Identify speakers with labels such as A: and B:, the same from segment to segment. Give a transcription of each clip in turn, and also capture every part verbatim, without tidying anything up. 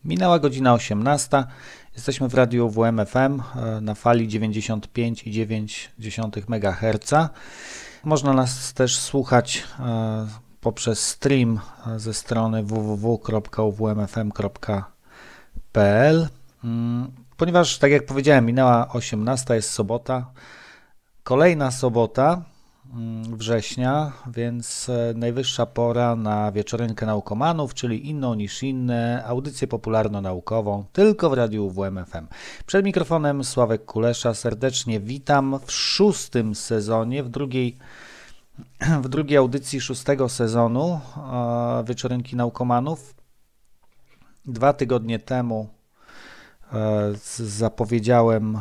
A: Minęła godzina osiemnasta. Jesteśmy w radiu W M F M na fali dziewięćdziesiąt pięć i dziewięć dziesiątych megaherca. Można nas też słuchać poprzez stream ze strony w w w kropka u w m f m kropka p l. Ponieważ, tak jak powiedziałem, minęła osiemnasta, jest sobota, kolejna sobota września, więc najwyższa pora na wieczorynkę naukomanów, czyli inną niż inne, audycję popularno-naukową, tylko w radiu W M F M. Przed mikrofonem Sławek Kulesza, serdecznie witam w szóstym sezonie, w drugiej, w drugiej audycji szóstego sezonu wieczorynki naukomanów. Dwa tygodnie temu zapowiedziałem,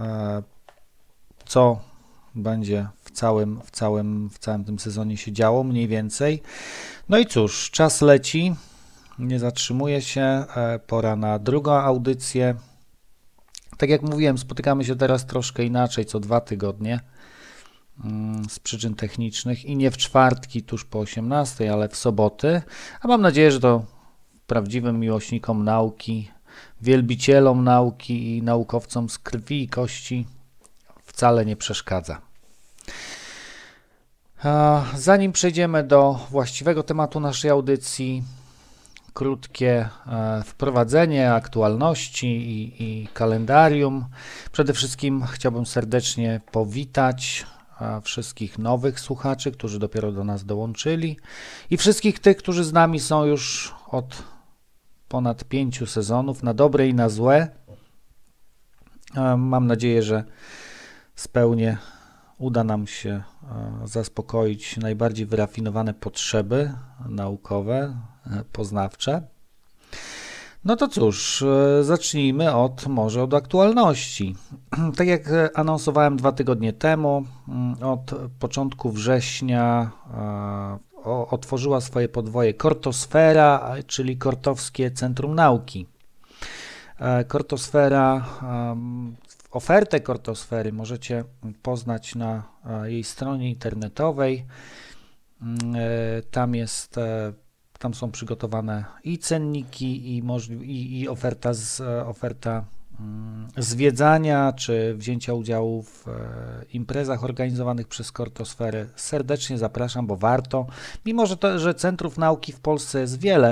A: co będzie w całym, w całym, w całym tym sezonie się działo, mniej więcej. No i cóż, czas leci, nie zatrzymuje się, pora na drugą audycję. Tak jak mówiłem, spotykamy się teraz troszkę inaczej, co dwa tygodnie, z przyczyn technicznych i nie w czwartki tuż po osiemnastej, ale w soboty, a mam nadzieję, że to prawdziwym miłośnikom nauki, wielbicielom nauki i naukowcom z krwi i kości wcale nie przeszkadza. Zanim przejdziemy do właściwego tematu naszej audycji, krótkie wprowadzenie, aktualności i, i kalendarium. Przede wszystkim chciałbym serdecznie powitać wszystkich nowych słuchaczy, którzy dopiero do nas dołączyli i wszystkich tych, którzy z nami są już od ponad pięciu sezonów, na dobre i na złe. Mam nadzieję, że spełnie uda nam się zaspokoić najbardziej wyrafinowane potrzeby naukowe, poznawcze. No to cóż, zacznijmy od może od aktualności. Tak jak anonsowałem dwa tygodnie temu, od początku września otworzyła swoje podwoje Kortosfera, czyli Kortowskie Centrum Nauki. Kortosfera, ofertę Kortosfery możecie poznać na jej stronie internetowej. Tam jest, tam są przygotowane i cenniki, i, możli- i, i oferta, z, oferta zwiedzania, czy wzięcia udziału w imprezach organizowanych przez Kortosferę. Serdecznie zapraszam, bo warto. Mimo, że, to, że centrów nauki w Polsce jest wiele,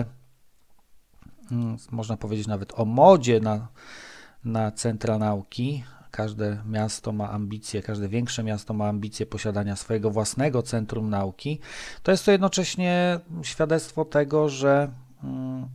A: można powiedzieć nawet o modzie na, na centra nauki. Każde miasto ma ambicje, każde większe miasto ma ambicje posiadania swojego własnego centrum nauki. To jest to jednocześnie świadectwo tego, że mm,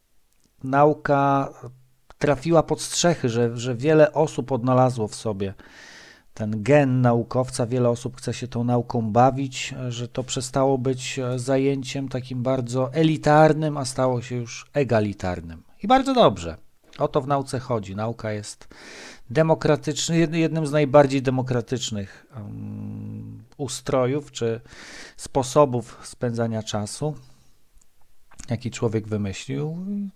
A: nauka trafiła pod strzechy, że, że wiele osób odnalazło w sobie ten gen naukowca, wiele osób chce się tą nauką bawić, że to przestało być zajęciem takim bardzo elitarnym, a stało się już egalitarnym. I bardzo dobrze. O to w nauce chodzi. Nauka jest demokratyczny, jednym z najbardziej demokratycznych um, ustrojów czy sposobów spędzania czasu, jaki człowiek wymyślił.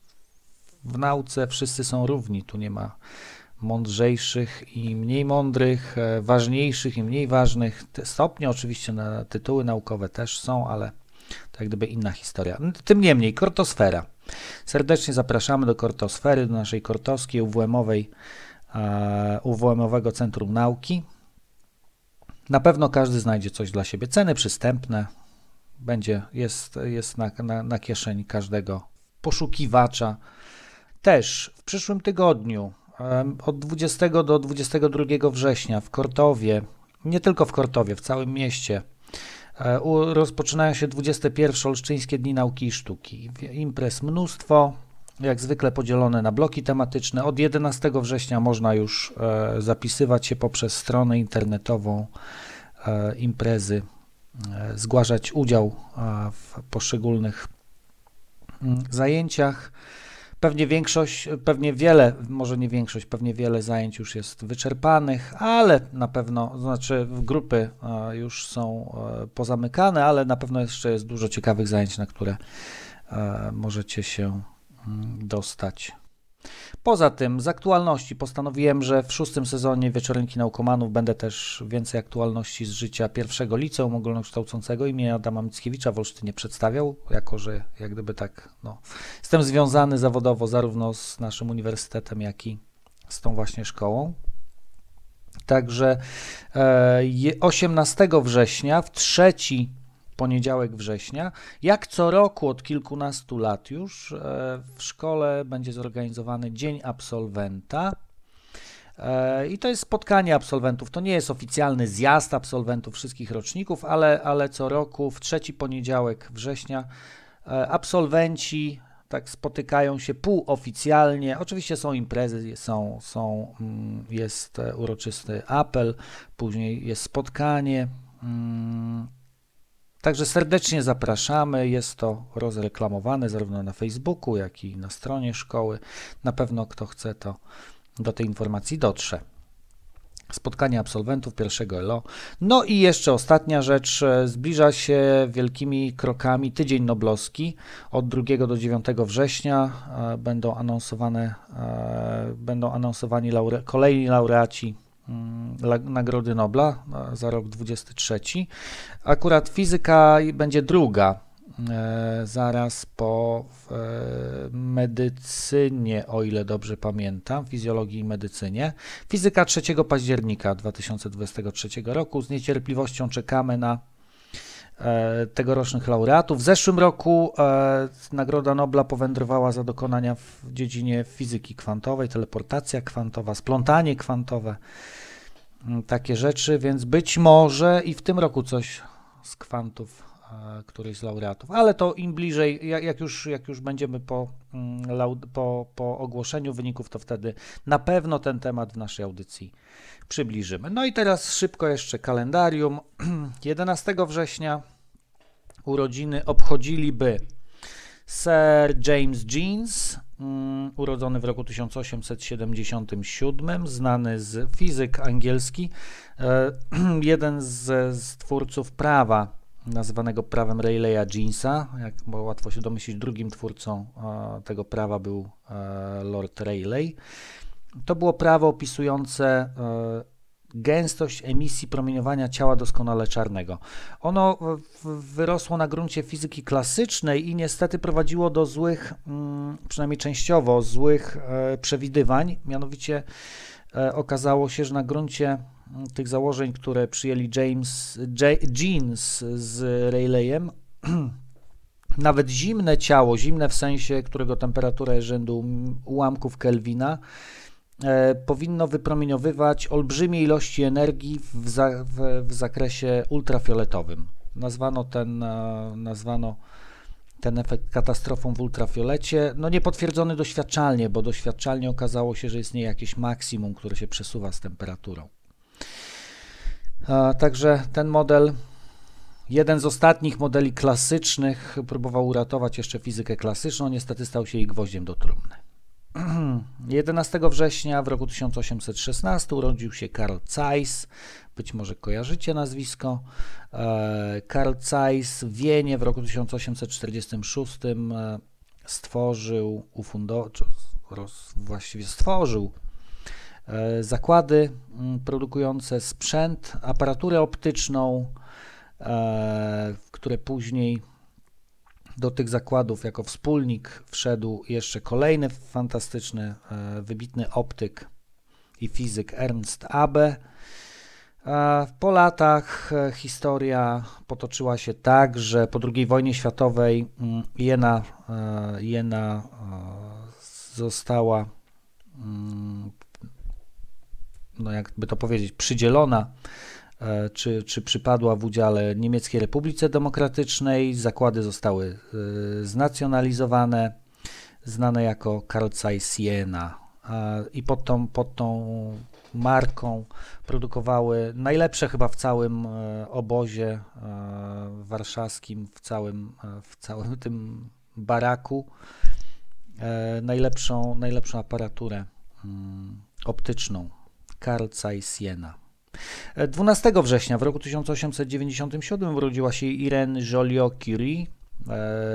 A: W nauce wszyscy są równi, tu nie ma mądrzejszych i mniej mądrych, ważniejszych i mniej ważnych. Stopnie oczywiście na tytuły naukowe też są, ale to jak gdyby inna historia. Tym niemniej, Kortosfera. Serdecznie zapraszamy do Kortosfery, do naszej kortowskiej U W M-owej U W M-owego Centrum Nauki. Na pewno każdy znajdzie coś dla siebie. Ceny przystępne. Będzie, jest, jest na, na, na kieszeni każdego poszukiwacza. Też w przyszłym tygodniu od dwudziestego do dwudziestego drugiego września w Kortowie, nie tylko w Kortowie, w całym mieście, rozpoczynają się dwudzieste pierwsze Olsztyńskie Dni Nauki i Sztuki. Imprez mnóstwo, jak zwykle podzielone na bloki tematyczne. Od jedenastego września można już e, zapisywać się poprzez stronę internetową e, imprezy, e, zgłaszać udział e, w poszczególnych m, zajęciach. Pewnie większość, pewnie wiele, może nie większość, pewnie wiele zajęć już jest wyczerpanych, ale na pewno, to znaczy grupy e, już są e, pozamykane, ale na pewno jeszcze jest dużo ciekawych zajęć, na które e, możecie się dostać. Poza tym z aktualności postanowiłem, że w szóstym sezonie Wieczorynki Naukomanów będę też więcej aktualności z życia pierwszego liceum ogólnokształcącego imienia Adama Mickiewicza w Olsztynie przedstawiał, jako że jak gdyby tak, no, jestem związany zawodowo zarówno z naszym uniwersytetem, jak i z tą właśnie szkołą. Także osiemnastego września, w trzeci poniedziałek września, jak co roku od kilkunastu lat już w szkole będzie zorganizowany Dzień Absolwenta i to jest spotkanie absolwentów. To nie jest oficjalny zjazd absolwentów wszystkich roczników, ale, ale co roku w trzeci poniedziałek września absolwenci tak spotykają się półoficjalnie. Oczywiście są imprezy, są, są, jest uroczysty apel, później jest spotkanie. Także serdecznie zapraszamy, jest to rozreklamowane zarówno na Facebooku, jak i na stronie szkoły. Na pewno kto chce, to do tej informacji dotrze. Spotkanie absolwentów pierwszego L O. No i jeszcze ostatnia rzecz, zbliża się wielkimi krokami Tydzień Noblowski. Od drugiego do dziewiątego września będą anonsowane, będą anonsowani laure, kolejni laureaci Nagrody Nobla za rok dwudziesty trzeci. Akurat fizyka będzie druga, zaraz po medycynie, o ile dobrze pamiętam, fizjologii i medycynie. Fizyka trzeciego października dwa tysiące dwudziestego trzeciego roku. Z niecierpliwością czekamy na tegorocznych laureatów. W zeszłym roku Nagroda Nobla powędrowała za dokonania w dziedzinie fizyki kwantowej, teleportacja kwantowa, splątanie kwantowe, takie rzeczy, więc być może i w tym roku coś z kwantów któryś z laureatów, ale to im bliżej, jak już, jak już będziemy po, po, po ogłoszeniu wyników, to wtedy na pewno ten temat w naszej audycji przybliżymy. No i teraz szybko jeszcze kalendarium. jedenastego września urodziny obchodziliby Sir James Jeans, um, urodzony w roku tysiąc osiemset siedemdziesiątym siódmym, znany z fizyk angielski, e, jeden z, z twórców prawa, nazywanego prawem Rayleigha Jeansa, jak bo łatwo się domyślić, drugim twórcą e, tego prawa był e, Lord Rayleigh. To było prawo opisujące e, gęstość emisji promieniowania ciała doskonale czarnego. Ono w, wyrosło na gruncie fizyki klasycznej i niestety prowadziło do złych, mm, przynajmniej częściowo, złych e, przewidywań. Mianowicie e, okazało się, że na gruncie tych założeń, które przyjęli James Jeans z Rayleighem, nawet zimne ciało, zimne w sensie, którego temperatura jest rzędu ułamków Kelwina, e, powinno wypromieniowywać olbrzymie ilości energii w, za, w, w zakresie ultrafioletowym. Nazwano ten, e, nazwano ten efekt katastrofą w ultrafiolecie, no niepotwierdzony doświadczalnie, bo doświadczalnie okazało się, że istnieje jakieś maksimum, które się przesuwa z temperaturą. A, także ten model, jeden z ostatnich modeli klasycznych, próbował uratować jeszcze fizykę klasyczną, niestety stał się jej gwoździem do trumny. jedenastego września w roku tysiąc osiemset szesnastym urodził się Carl Zeiss, być może kojarzycie nazwisko. Carl Zeiss w Wienie w roku tysiąc osiemset czterdziestym szóstym stworzył, ufundował, właściwie stworzył zakłady produkujące sprzęt, aparaturę optyczną, które później do tych zakładów jako wspólnik wszedł jeszcze kolejny fantastyczny, wybitny optyk i fizyk Ernst Abbe. Po latach historia potoczyła się tak, że po drugiej wojnie światowej Jena, Jena została, no jakby to powiedzieć, przydzielona Czy, czy przypadła w udziale Niemieckiej Republice Demokratycznej. Zakłady zostały y, znacjonalizowane, znane jako Carl Zeiss Jena, a, i pod tą, pod tą marką produkowały najlepsze chyba w całym y, obozie y, warszawskim, w całym, y, w całym tym baraku, y, najlepszą, najlepszą aparaturę y, optyczną Carl Zeiss Jena. dwunastego września w roku tysiąc osiemset dziewięćdziesiątym siódmym urodziła się Irene Joliot-Curie,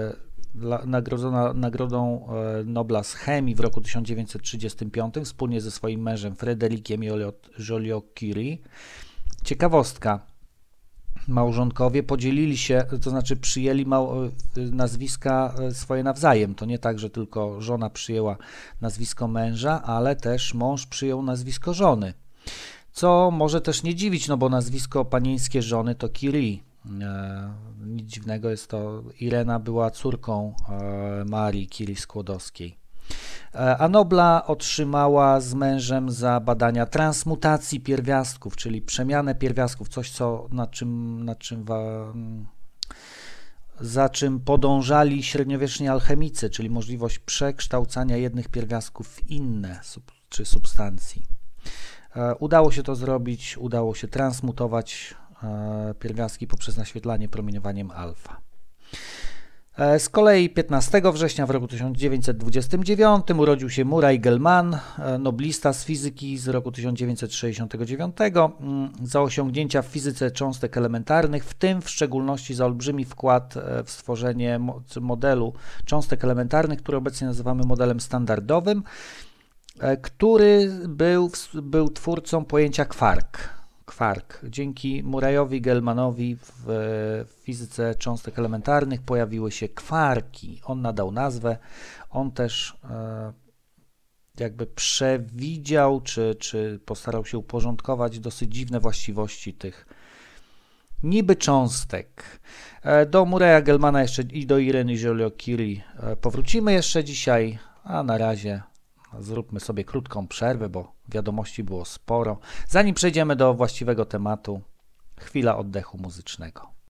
A: nagrodzona Nagrodą Nobla z chemii w roku tysiąc dziewięćset trzydziestym piątym wspólnie ze swoim mężem Frederikiem Joliot-Curie. Ciekawostka. Małżonkowie podzielili się, to znaczy przyjęli nazwiska swoje nawzajem. To nie tak, że tylko żona przyjęła nazwisko męża, ale też mąż przyjął nazwisko żony. Co może też nie dziwić, no bo nazwisko panieńskie żony to Curie. E, nic dziwnego, jest to, Irena była córką e, Marii Curie Skłodowskiej. E, a Nobla otrzymała z mężem za badania transmutacji pierwiastków, czyli przemianę pierwiastków, coś co, na czym, na czym wa, za czym podążali średniowieczni alchemicy, czyli możliwość przekształcania jednych pierwiastków w inne sub, czy substancji. E, udało się to zrobić, udało się transmutować pierwiastki poprzez naświetlanie promieniowaniem alfa. Z kolei piętnastego września w roku tysiąc dziewięćset dwudziestym dziewiątym urodził się Murray Gell-Mann, noblista z fizyki z roku tysiąc dziewięćset sześćdziesiątego dziewiątego, za osiągnięcia w fizyce cząstek elementarnych, w tym w szczególności za olbrzymi wkład w stworzenie modelu cząstek elementarnych, który obecnie nazywamy modelem standardowym, który był, był twórcą pojęcia kwark. Kwark. Dzięki Murrayowi Gell-Mannowi w, w fizyce cząstek elementarnych pojawiły się kwarki. On nadał nazwę, on też e, jakby przewidział, czy, czy postarał się uporządkować dosyć dziwne właściwości tych niby cząstek. E, do Murraya Gell-Manna jeszcze i do Ireny Joliot-Curie e, powrócimy jeszcze dzisiaj, a na razie zróbmy sobie krótką przerwę, bo wiadomości było sporo. Zanim przejdziemy do właściwego tematu, chwila oddechu muzycznego.